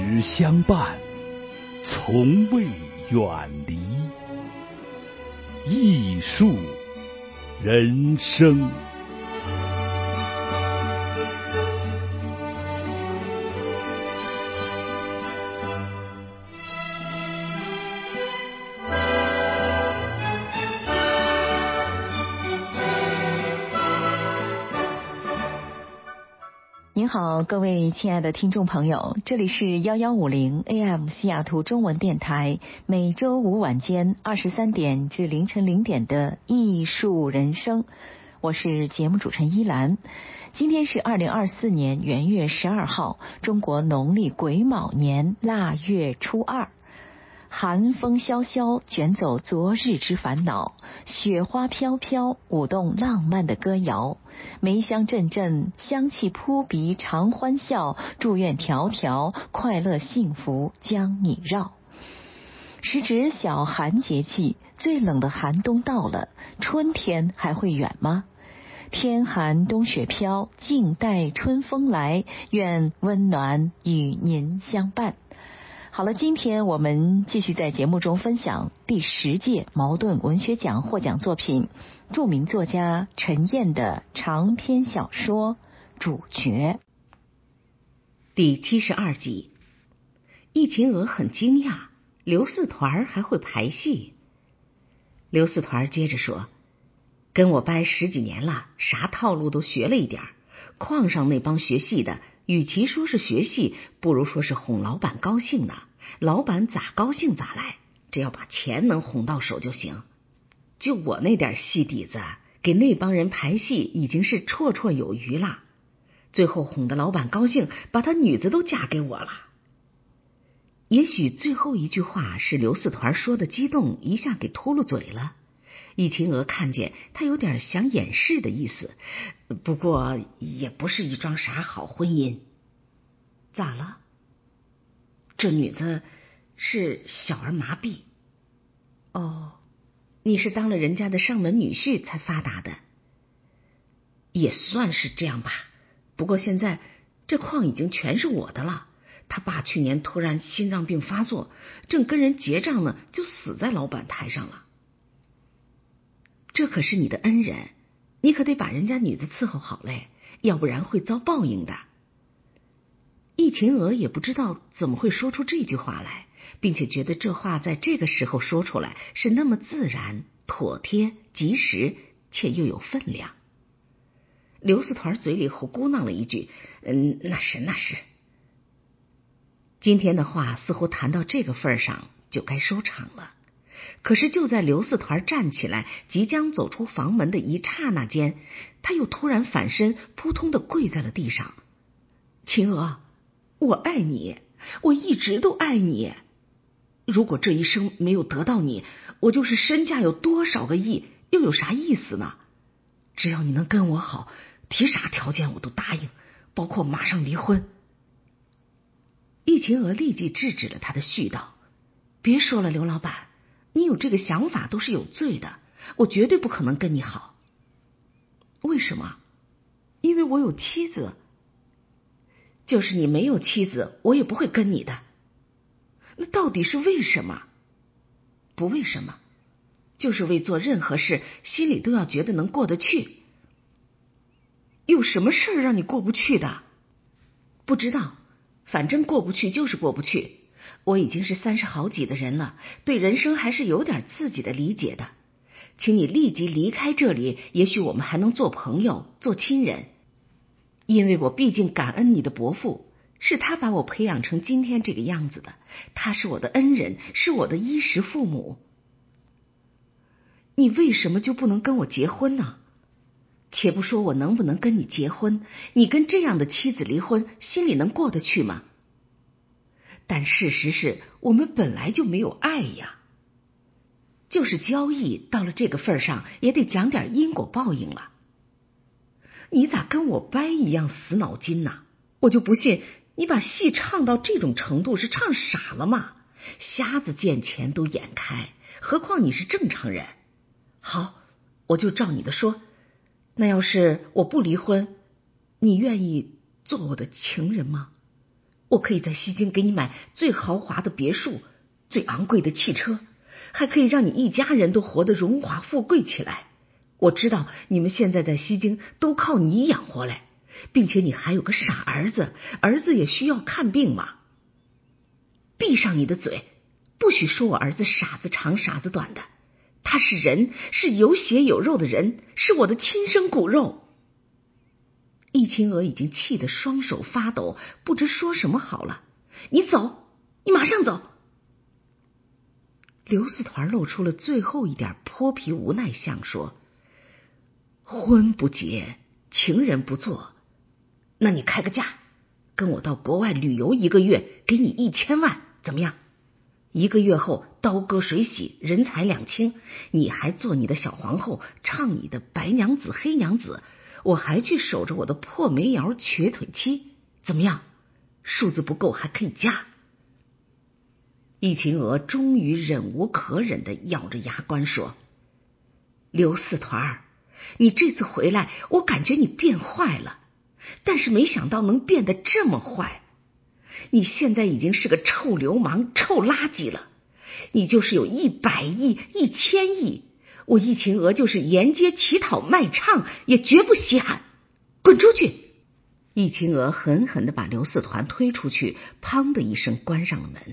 直相伴，从未远离。艺术人生。 您好，各位亲爱的听众朋友，这里是1150 AM 西雅图中文电台，每周五晚间23点至凌晨0点的艺术人生，我是节目主持人依兰。今天是2024年元月12号，中国农历癸卯年腊月初2。寒风萧萧，卷走昨日之烦恼；雪花飘飘，舞动浪漫的歌谣。梅香阵阵，香气扑鼻，常欢笑。祝愿条条，快乐幸福将你绕。时值小寒节气，最冷的寒冬到了，春天还会远吗？天寒冬雪飘，静待春风来。愿温暖与您相伴。好了，今天我们继续在节目中分享第10届茅盾文学奖获奖作品，著名作家陈燕的长篇小说《主角》。 第72集，易秦娥很惊讶，刘四团还会排戏。刘四团接着说，跟我掰10几年了，啥套路都学了一点。矿上那帮学戏的，与其说是学戏，不如说是哄老板高兴呢。老板咋高兴咋来，只要把钱能哄到手就行。就我那点戏底子，给那帮人排戏已经是绰绰有余了。最后哄得老板高兴，把他女子都嫁给我了。也许最后一句话是刘四团说的激动，一下给秃噜嘴了。易秦娥看见他有点想掩饰的意思，不过也不是一桩啥好婚姻。咋了？这女子是小儿麻痹。哦，你是当了人家的上门女婿才发达的？也算是这样吧，不过现在这矿已经全是我的了。他爸去年突然心脏病发作，正跟人结账呢，就死在老板台上了。这可是你的恩人，你可得把人家女子伺候好嘞，要不然会遭报应的。易秦娥也不知道怎么会说出这句话来，并且觉得这话在这个时候说出来是那么自然、妥帖、及时，且又有分量。刘四团嘴里胡咕囔了一句：“那是。”今天的话似乎谈到这个份上，就该收场了。可是就在刘四团站起来即将走出房门的一刹那间，他又突然反身扑通的跪在了地上。秦娥，我爱你，我一直都爱你。如果这一生没有得到你，我就是身价有多少个亿，又有啥意思呢？只要你能跟我好，提啥条件我都答应，包括马上离婚。易秦娥立即制止了他的絮叨。别说了，刘老板，你有这个想法都是有罪的，我绝对不可能跟你好。为什么？因为我有妻子。就是你没有妻子，我也不会跟你的。那到底是为什么？不为什么，就是为做任何事心里都要觉得能过得去。有什么事让你过不去的？不知道，反正过不去就是过不去。我已经是30好几的人了，对人生还是有点自己的理解的。请你立即离开这里，也许我们还能做朋友，做亲人。因为我毕竟感恩你的伯父，是他把我培养成今天这个样子的，他是我的恩人，是我的衣食父母。你为什么就不能跟我结婚呢？且不说我能不能跟你结婚，你跟这样的妻子离婚，心里能过得去吗？但事实是我们本来就没有爱呀。就是交易到了这个份上，也得讲点因果报应了。你咋跟我掰一样死脑筋呢？我就不信你把戏唱到这种程度是唱傻了吗？瞎子见钱都眼开，何况你是正常人。好，我就照你的说。那要是我不离婚，你愿意做我的情人吗？ 我可以在西京给你买最豪华的别墅，最昂贵的汽车，还可以让你一家人都活得荣华富贵起来。我知道你们现在在西京都靠你养活来，并且你还有个傻儿子，儿子也需要看病嘛。闭上你的嘴，不许说我儿子傻子长傻子短的，他是人，是有血有肉的人，是我的亲生骨肉。易秦娥已经气得双手发抖，不知说什么好了。你走，你马上走。刘四团露出了最后一点泼皮无奈相，说：婚不结，情人不做，那你开个价，跟我到国外旅游1个月，给你1000万，怎么样？1个月后刀割水洗，人财两清，你还做你的小皇后，唱你的白娘子黑娘子，我还去守着我的破煤窑瘸腿妻，怎么样？数字不够还可以加。易秦娥终于忍无可忍地咬着牙关说：刘四团，你这次回来，我感觉你变坏了，但是没想到能变得这么坏。你现在已经是个臭流氓、臭垃圾了。你就是有100亿、1000亿，我易秦娥就是沿街乞讨卖唱，也绝不稀罕。滚出去！易秦娥狠狠地把刘四团推出去，砰的一声关上了门。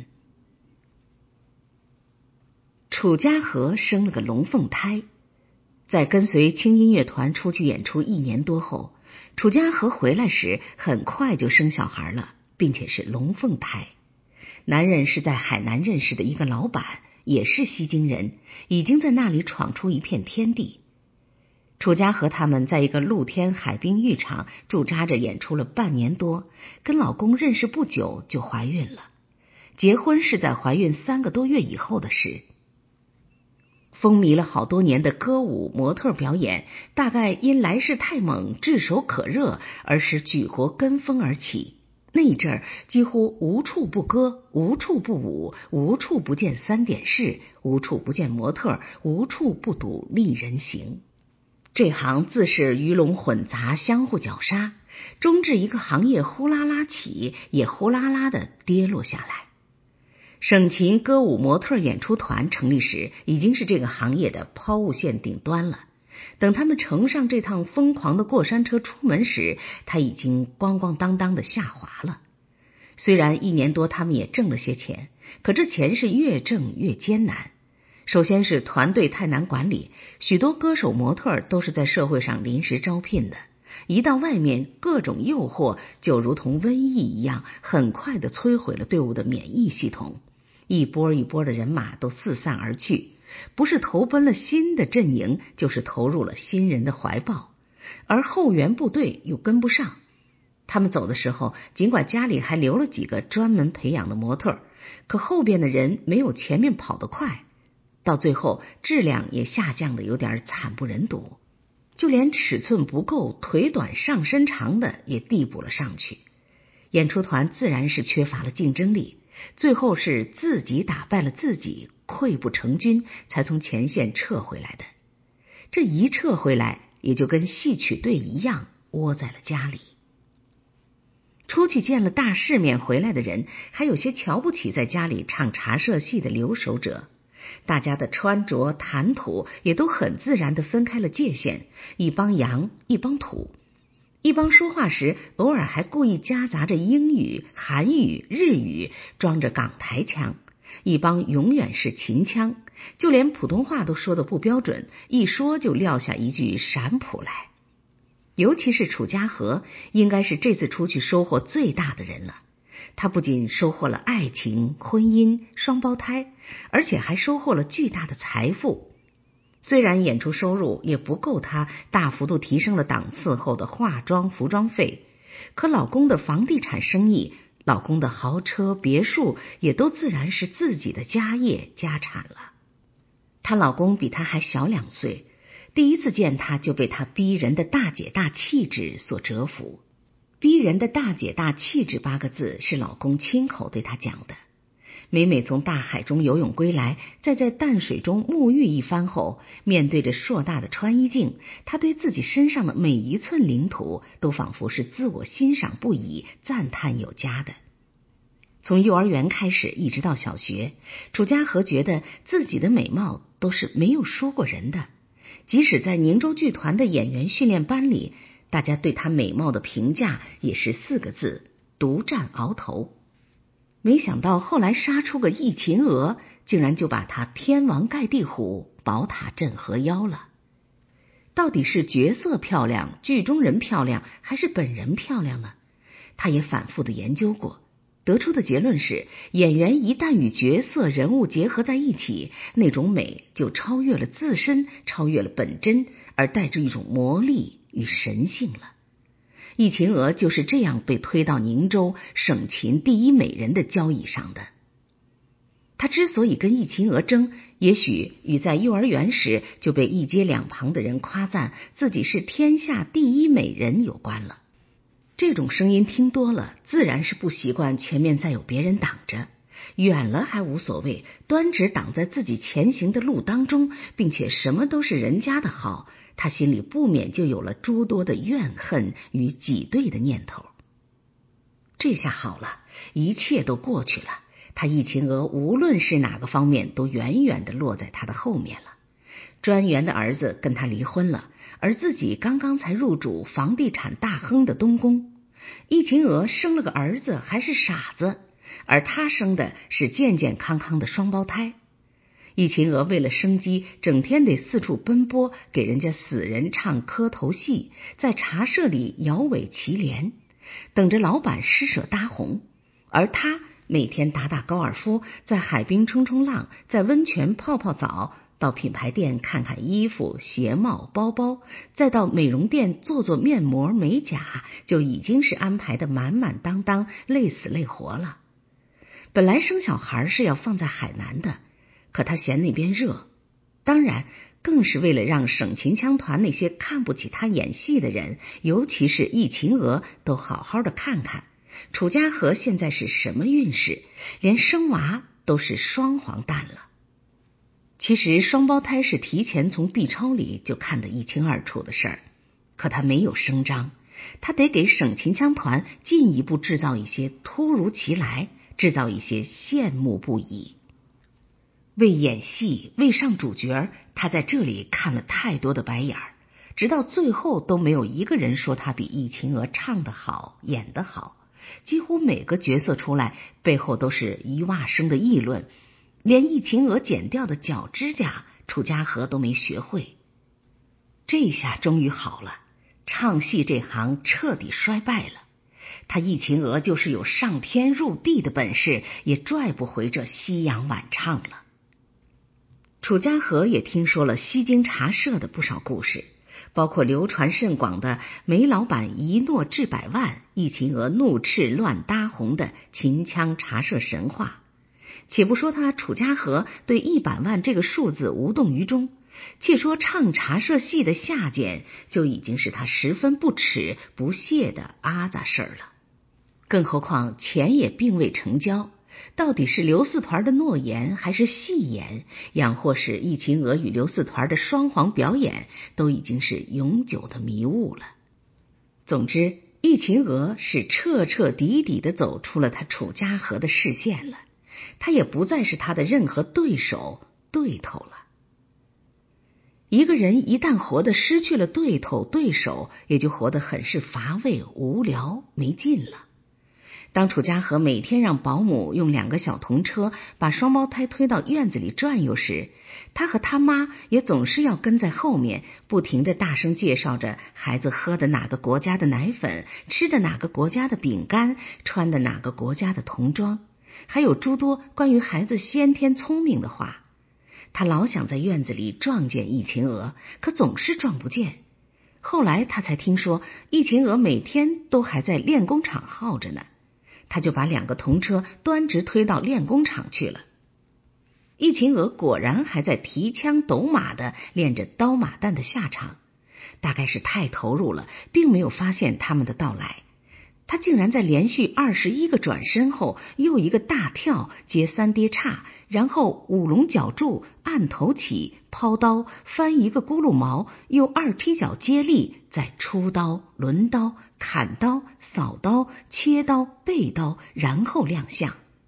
楚家河生了个龙凤胎，在跟随轻音乐团出去演出1年多后，楚家河回来时很快就生小孩了，并且是龙凤胎。男人是在海南认识的一个老板，也是西京人，已经在那里闯出一片天地。楚家河他们在一个露天海滨浴场驻扎着演出了半年多，跟老公认识不久就怀孕了，结婚是在怀孕3个多月以后的事。风靡了好多年的歌舞模特表演，大概因来势太猛、炙手可热而使举国跟风而起。那一阵儿几乎无处不歌，无处不舞，无处不见3点式，无处不见模特，无处不睹丽人行。这行自是鱼龙混杂，相互绞杀，终至一个行业呼啦啦起，也呼啦啦的跌落下来。省琴歌舞模特演出团成立时，已经是这个行业的抛物线顶端了。等他们乘上这趟疯狂的过山车出门时，他已经咣咣当当的下滑了。虽然1年多他们也挣了些钱，可这钱是越挣越艰难。首先是团队太难管理，许多歌手模特都是在社会上临时招聘的，一到外面，各种诱惑就如同瘟疫一样，很快的摧毁了队伍的免疫系统，一波一波的人马都四散而去，不是投奔了新的阵营，就是投入了新人的怀抱，而后援部队又跟不上。他们走的时候，尽管家里还留了几个专门培养的模特，可后边的人没有前面跑得快，到最后质量也下降的有点惨不忍睹，就连尺寸不够、腿短上身长的也递补了上去。演出团自然是缺乏了竞争力，最后是自己打败了自己，溃不成军，才从前线撤回来的。这一撤回来，也就跟戏曲队一样，窝在了家里。出去见了大世面回来的人，还有些瞧不起在家里唱茶社戏的留守者。大家的穿着谈吐也都很自然地分开了界限，一帮洋，一帮土。一帮说话时偶尔还故意夹杂着英语、韩语、日语，装着港台腔；一帮永远是秦腔，就连普通话都说得不标准，一说就撂下一句陕普来。尤其是楚家河，应该是这次出去收获最大的人了。他不仅收获了爱情、婚姻、双胞胎，而且还收获了巨大的财富。虽然演出收入也不够他大幅度提升了档次后的化妆、服装费，可老公的房地产生意、老公的豪车、别墅也都自然是自己的家业、家产了。她老公比她还小2岁，第一次见她就被她逼人的大姐大气质所折服。逼人的大姐大气质8个字是老公亲口对她讲的。每每从大海中游泳归来，再在淡水中沐浴一番后，面对着硕大的穿衣镜，她对自己身上的每一寸领土都仿佛是自我欣赏不已、赞叹有加的。 从幼儿园开始一直到小学，楚家河觉得自己的美貌都是没有输过人的，即使在宁州剧团的演员训练班里，大家对她美貌的评价也是4个字：独占鳌头。没想到后来杀出个易秦娥，竟然就把她天王盖地虎，宝塔镇河妖了。到底是角色漂亮，剧中人漂亮，还是本人漂亮呢？他也反复的研究过，得出的结论是，演员一旦与角色人物结合在一起，那种美就超越了自身，超越了本真，而带着一种魔力与神性了。易秦娥就是这样被推到宁州省秦第一美人的交椅上的。他之所以跟易秦娥争，也许与在幼儿园时就被一街两旁的人夸赞自己是天下第一美人有关了。这种声音听多了，自然是不习惯前面再有别人挡着，远了还无所谓，端直挡在自己前行的路当中，并且什么都是人家的好，他心里不免就有了诸多的怨恨与挤兑的念头。这下好了，一切都过去了，他易秦娥无论是哪个方面都远远地落在他的后面了。专员的儿子跟他离婚了，而自己刚刚才入主房地产大亨的东宫。易秦娥生了个儿子还是傻子，而他生的是健健康康的双胞胎。易秦娥为了生机，整天得四处奔波，给人家死人唱磕头戏，在茶社里摇尾乞怜，等着老板施舍搭红。而他每天打打高尔夫，在海滨冲冲浪，在温泉泡泡澡，到品牌店看看衣服、鞋帽、包包，再到美容店做做面膜、美甲，就已经是安排的满满当当，累死累活了。本来生小孩是要放在海南的，可他嫌那边热，当然更是为了让省秦腔团那些看不起他演戏的人，尤其是易秦娥，都好好的看看楚家河现在是什么运势，连生娃都是双黄蛋了。其实双胞胎是提前从 B 超里就看得一清二楚的事儿，可他没有声张，他得给省秦腔团进一步制造一些突如其来，制造一些羡慕不已。为演戏，为上主角，他在这里看了太多的白眼儿，直到最后都没有一个人说他比易秦娥唱得好，演得好。几乎每个角色出来，背后都是一哇声的议论，连易秦娥剪掉的脚指甲，楚家河都没学会。这下终于好了，唱戏这行彻底衰败了。他易秦娥就是有上天入地的本事，也拽不回这西洋晚唱了。楚家河也听说了西京茶社的不少故事，包括流传甚广的煤老板一诺治百万，易秦娥怒斥乱搭红的秦腔茶社神话。且不说他楚家河对100万这个数字无动于衷，且说唱茶社戏的下贱，就已经是他十分不耻不屑的阿杂事儿了。更何况钱也并未成交，到底是刘四团的诺言还是戏言，养或是易秦娥与刘四团的双簧表演，都已经是永久的迷雾了。总之，易秦娥是彻彻底底的走出了他楚家河的视线了，他也不再是他的任何对手对头了。一个人一旦活得失去了对头对手，也就活得很是乏味无聊没劲了。当楚家河每天让保姆用2个小童车把双胞胎推到院子里转悠时，他和他妈也总是要跟在后面，不停地大声介绍着孩子喝的哪个国家的奶粉，吃的哪个国家的饼干，穿的哪个国家的童装，还有诸多关于孩子先天聪明的话。他老想在院子里撞见易秦娥，可总是撞不见。后来他才听说易秦娥每天都还在练功场耗着呢，他就把2个童车端直推到练功场去了。易秦娥果然还在提枪斗马的练着刀马旦的下场，大概是太投入了，并没有发现他们的到来。他竟然在连续21个转身后，又一个大跳接3跌叉，然后舞龙绞柱，按头起，抛刀，翻一个咕噜毛，又2踢脚接力，再出刀、抡刀、砍刀、扫刀、切刀、背刀，然后亮相。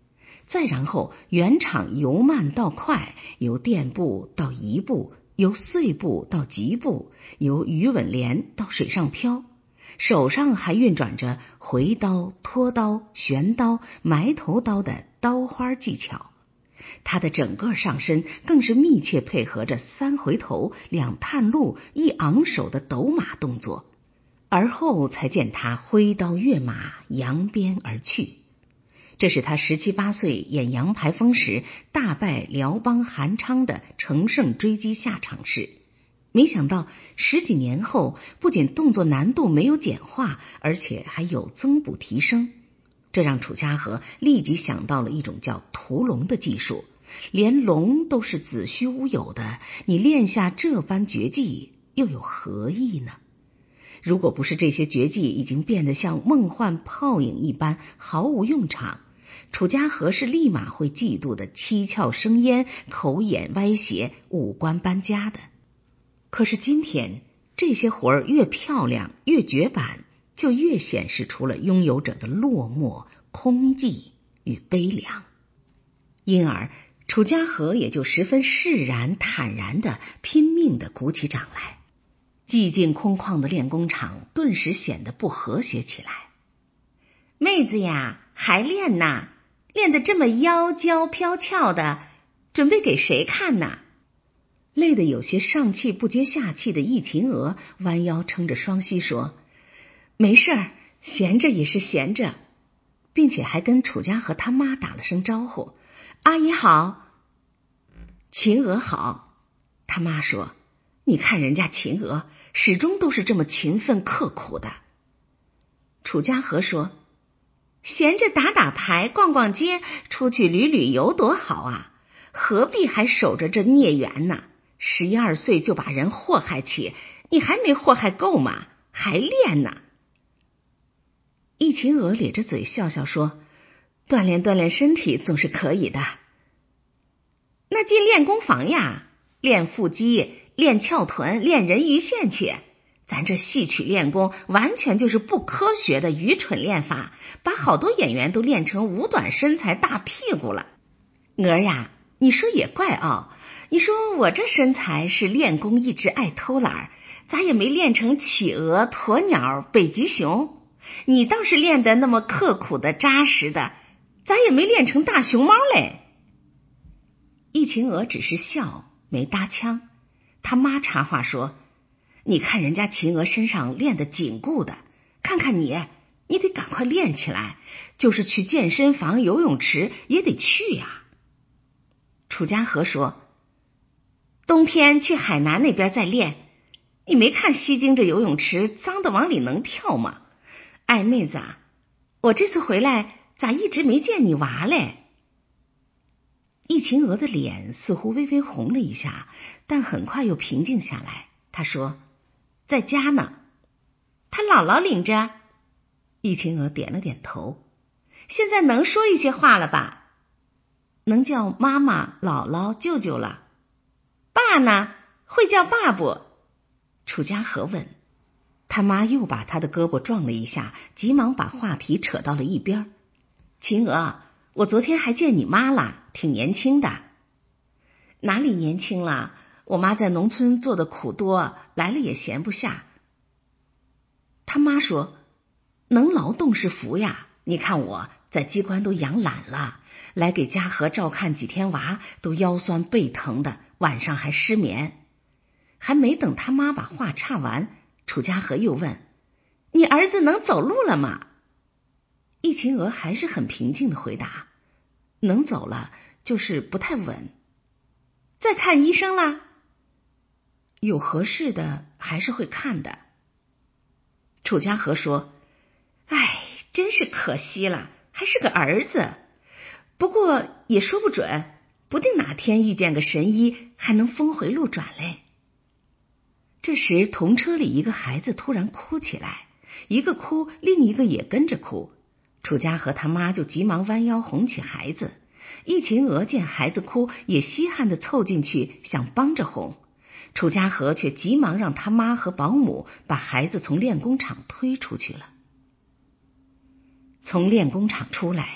再然后原厂由慢到快，由垫步到移步，由碎步到急步，由鱼吻连到水上漂，手上还运转着回刀、拖刀、旋刀、埋头刀的刀花技巧。他的整个上身更是密切配合着3回头、2探路、1昂首的斗马动作，而后才见他挥刀跃马，扬鞭而去。这是他17、18岁演杨排风时大败辽邦韩昌的乘胜追击下场式。没想到10几年后，不仅动作难度没有简化，而且还有增补提升。这让楚家河立即想到了一种叫屠龙的技术，连龙都是子虚乌有的，你练下这般绝技又有何意呢？如果不是这些绝技已经变得像梦幻泡影一般毫无用场，楚家河是立马会嫉妒的七窍生烟，口眼歪斜，五官搬家的。可是今天这些活儿越漂亮越绝版，就越显示出了拥有者的落寞、空寂与悲凉。因而楚家河也就十分释然坦然地拼命地鼓起掌来。寂静空旷的练功场顿时显得不和谐起来。妹子呀，还练呐？练得这么妖娇飘俏的，准备给谁看呐？累得有些上气不接下气的易秦娥弯腰撑着双膝说：没事儿，闲着也是闲着，并且还跟楚家和他妈打了声招呼：阿姨好。秦娥好。他妈说：你看人家秦娥始终都是这么勤奋刻苦的。楚家和说：闲着打打牌，逛逛街，出去旅旅游多好啊，何必还守着这孽缘呢？11、12岁就把人祸害起，你还没祸害够吗？还练呢？易秦娥咧着嘴笑笑说：锻炼锻炼身体总是可以的。那进练功房呀，练腹肌，练翘臀，练人鱼线去。咱这戏曲练功完全就是不科学的愚蠢练法，把好多演员都练成五短身材大屁股了。娥呀，你说也怪哦，你说我这身材是练功一直爱偷懒，咋也没练成企鹅、鸵鸟、北极熊？你倒是练得那么刻苦的扎实的，咋也没练成大熊猫嘞？易秦娥只是笑，没搭腔。他妈插话说：你看人家秦娥身上练得紧固的，看看你得赶快练起来，就是去健身房、游泳池也得去呀。楚家和说：冬天去海南那边再练，你没看西京这游泳池脏得往里能跳吗？哎，妹子啊，我这次回来咋一直没见你娃嘞？易秦娥的脸似乎微微红了一下，但很快又平静下来。她说：在家呢。他姥姥领着。易秦娥点了点头。现在能说一些话了吧？能叫妈妈、姥姥、舅舅了。爸呢？会叫爸不？楚家和问。他妈又把他的胳膊撞了一下，急忙把话题扯到了一边。秦娥，我昨天还见你妈了，挺年轻的。哪里年轻了？我妈在农村做的苦多，来了也闲不下。他妈说：能劳动是福呀，你看我在机关都养懒了，来给家和照看几天娃，都腰酸背疼的，晚上还失眠。还没等他妈把话岔完，楚家和又问：你儿子能走路了吗？易秦娥还是很平静的回答：能走了，就是不太稳。再看医生啦？有合适的还是会看的。楚家和说：哎，真是可惜了，还是个儿子。不过也说不准，不定哪天遇见个神医，还能峰回路转嘞。这时同车里一个孩子突然哭起来，一个哭，另一个也跟着哭。楚家和他妈就急忙弯腰哄起孩子。易秦娥见孩子哭，也稀罕地凑进去想帮着哄。楚家和却急忙让他妈和保姆把孩子从练功场推出去了。从练功场出来，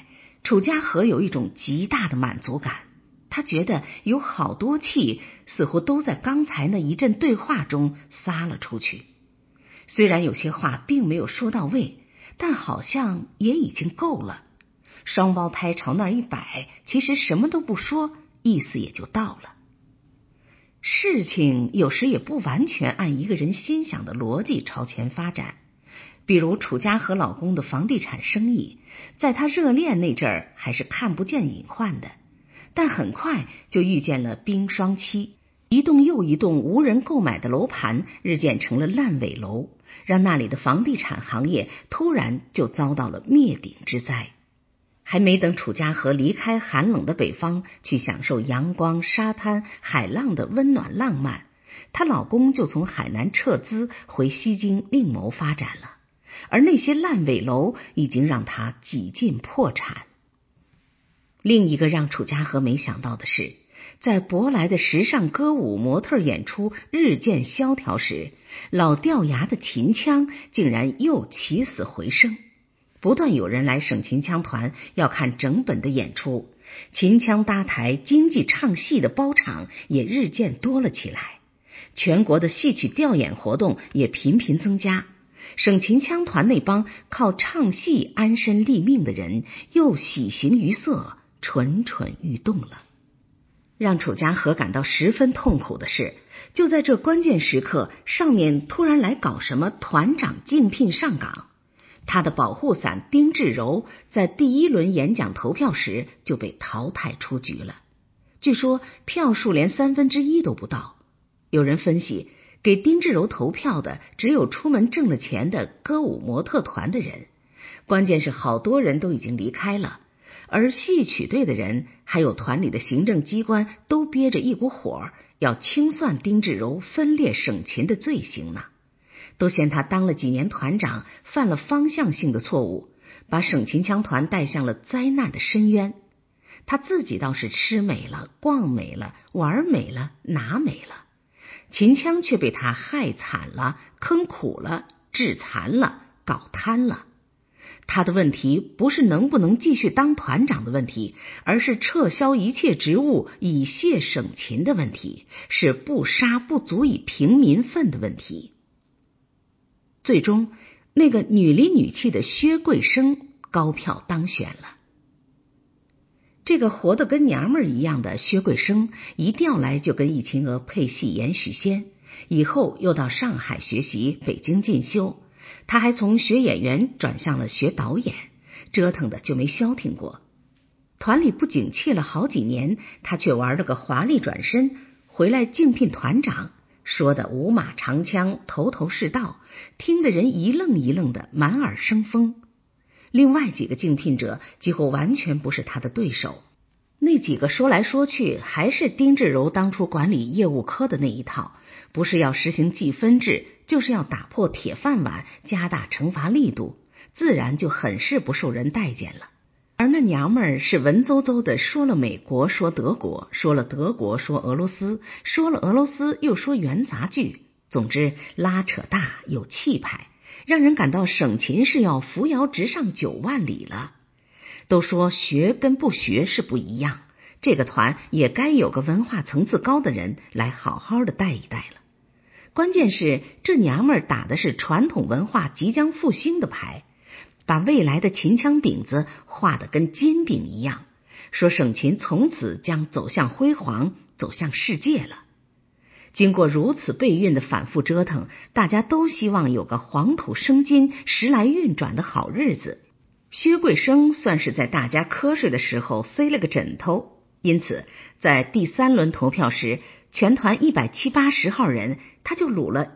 楚家和有一种极大的满足感，他觉得有好多气似乎都在刚才那一阵对话中撒了出去。虽然有些话并没有说到位，但好像也已经够了。双胞胎朝那儿一摆，其实什么都不说，意思也就到了。事情有时也不完全按一个人心想的逻辑朝前发展。比如楚家和老公的房地产生意，在他热恋那阵儿还是看不见隐患的，但很快就遇见了冰霜期，一栋又一栋无人购买的楼盘日渐成了烂尾楼，让那里的房地产行业突然就遭到了灭顶之灾。还没等楚家和离开寒冷的北方，去享受阳光、沙滩、海浪的温暖浪漫，她老公就从海南撤资回西京另谋发展了。而那些烂尾楼已经让他几近破产。另一个让楚家和没想到的是，在舶来的时尚歌舞模特演出日渐萧条时，老掉牙的秦腔竟然又起死回生。不断有人来省秦腔团要看整本的演出，秦腔搭台、经济唱戏的包场也日渐多了起来，全国的戏曲调演活动也频频增加。省秦腔团那帮靠唱戏安身立命的人又喜形于色，蠢蠢欲动了。让楚家和感到十分痛苦的是，就在这关键时刻，上面突然来搞什么团长竞聘上岗。他的保护伞丁志柔在第一轮演讲投票时就被淘汰出局了，据说票数连1/3都不到。有人分析，给丁志柔投票的只有出门挣了钱的歌舞模特团的人，关键是好多人都已经离开了，而戏曲队的人还有团里的行政机关都憋着一股火，要清算丁志柔分裂省秦的罪行呢。都嫌他当了几年团长，犯了方向性的错误，把省秦腔团带向了灾难的深渊。他自己倒是吃美了、逛美了、玩美了、拿美了，秦腔却被他害惨了、坑苦了、致残了、搞瘫了。他的问题不是能不能继续当团长的问题，而是撤销一切职务以谢省秦的问题，是不杀不足以平民愤的问题。最终，那个女里女气的薛桂生高票当选了。这个活得跟娘们儿一样的薛桂生，一调来就跟易秦娥配戏演许仙，以后又到上海学习，北京进修。他还从学演员转向了学导演，折腾的就没消停过。团里不景气了好几年，他却玩了个华丽转身，回来竞聘团长，说的五马长枪，头头是道，听得人一愣一愣的，满耳生风。另外几个竞聘者几乎完全不是他的对手，那几个说来说去还是丁志柔当初管理业务科的那一套，不是要实行计分制，就是要打破铁饭碗，加大惩罚力度，自然就很是不受人待见了。而那娘们儿是文绉绉的，说了美国说德国，说了德国说俄罗斯，说了俄罗斯又说元杂剧，总之拉扯大有气派，让人感到省秦是要扶摇直上9万里了。都说学跟不学是不一样，这个团也该有个文化层次高的人来好好的带一带了。关键是这娘们儿打的是传统文化即将复兴的牌，把未来的秦腔饼子画得跟煎饼一样，说省秦从此将走向辉煌，走向世界了。经过如此备孕的反复折腾，大家都希望有个黄土生金、时来运转的好日子。薛桂生算是在大家瞌睡的时候塞了个枕头，因此在第3轮投票时，全团170、80号人，他就掳了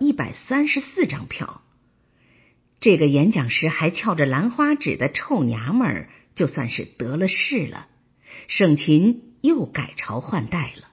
134张票。这个演讲时还翘着兰花指的臭娘们儿，就算是得了势了，省秦又改朝换代了。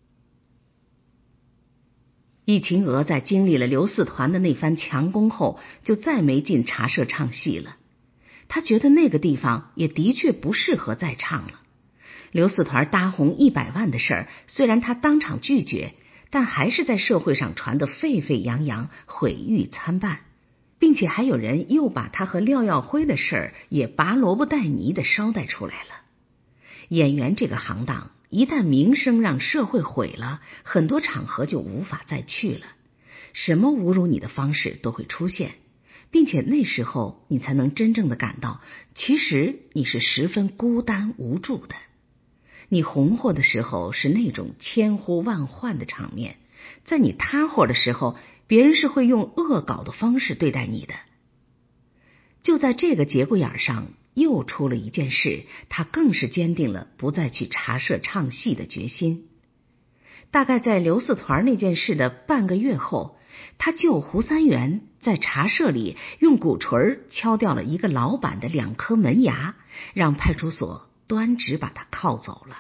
易秦娥在经历了刘四团的那番强攻后，就再没进茶社唱戏了。他觉得那个地方也的确不适合再唱了。刘四团搭红100万的事儿，虽然他当场拒绝，但还是在社会上传得沸沸扬扬，毁誉参半。 并且还有人又把他和廖耀辉的事儿也拔萝卜带泥的捎带出来了。演员这个行当，一旦名声让社会毁了，很多场合就无法再去了，什么侮辱你的方式都会出现，并且那时候你才能真正的感到，其实你是十分孤单无助的。你红火的时候是那种千呼万唤的场面，在你塌火的时候，别人是会用恶搞的方式对待你的。就在这个节骨眼上，又出了一件事，他更是坚定了不再去茶社唱戏的决心。大概在刘四团那件事的半个月后，他救胡三元在茶社里用鼓槌敲掉了一个老板的2颗门牙，让派出所端直把他铐走了。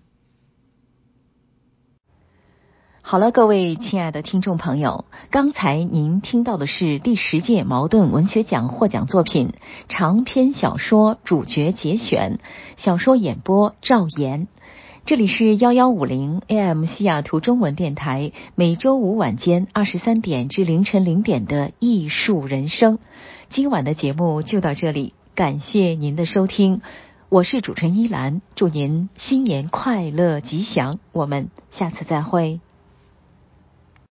好了，各位亲爱的听众朋友，刚才您听到的是第10届茅盾文学奖获奖作品长篇小说主角节选，小说演播赵岩。这里是1150 AM 西雅图中文电台，每周5晚间23点至凌晨0点的艺术人生。今晚的节目就到这里，感谢您的收听，我是主持人依兰，祝您新年快乐吉祥，我们下次再会。